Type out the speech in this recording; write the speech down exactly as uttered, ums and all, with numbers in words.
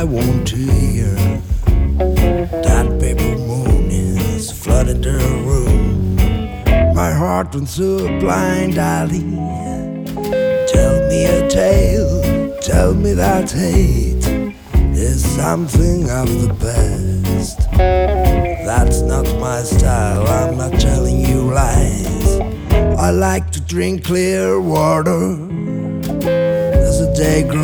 I want to hear. That paper moon is flooding the room. My heart went to a blind alley. Tell me a tale, tell me that hate is something of the past. That's not my style, I'm not telling you lies. I like to drink clear water as the day grows